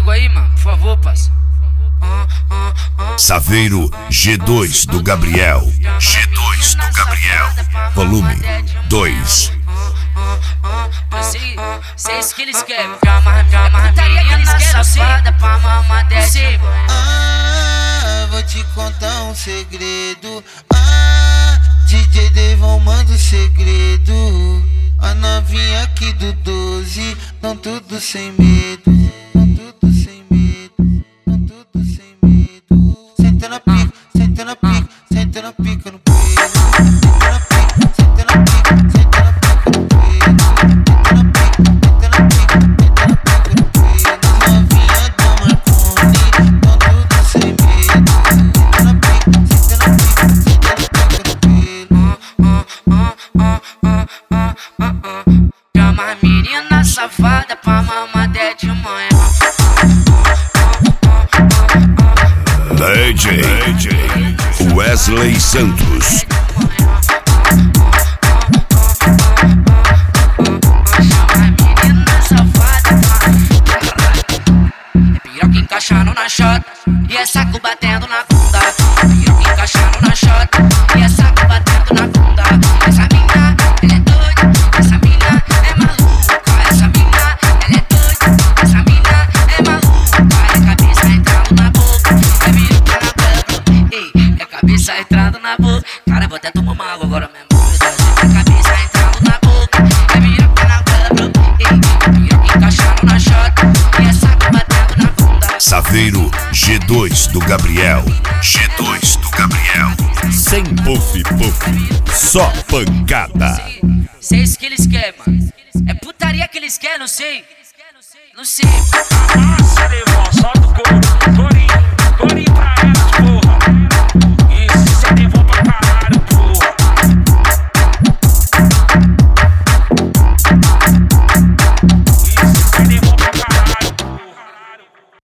água aí, mano, por favor, parça. Saveiro G2 do Gabriel. G2 do Gabriel. Volume 2. Sei isso que eles querem. Putaria que eles querem, safada pra mamar desse. Vou te contar um segredo. DJ Devon manda o segredo. A novinha aqui do 12, não tudo sem medo. Não tudo sem medo. Não tudo sem medo. Senta na pica, senta na pica, senta na pica no pelo. Senta na pica, senta na pica, senta na pica no pelo. Senta na pica, senta na pica, senta na pica no pelo. Novinha do Marconi, não tudo sem medo. Senta na pica, senta na pica, senta na pica no pelo. Chama a menina safada pra mamar até de manhã. DJ Wesley Santos. Piroca encaixando na chota e é saco batendo na bunda. Piroca encaixando na chota e é saco batendo na bunda. Essa mina, ela é doida, essa mina é maluca. Essa mina, ela é doida, essa mina é maluca. É cabeça entrando na boca, é piroca na boca. Ei, é cabeça entrando na boca. Cara, vou até tomar uma água agora mesmo. É cabeça entrando na boca, é piroca na boca. Ei, piroca encaixando na chota e é saco batendo na bunda. Saveiro G2 do Gabriel. G2 do Gabriel. Sem puff puff, só pancada. Sei isso que eles querem, mano. É putaria que eles querem, não sei. Não sei. Solta o couro.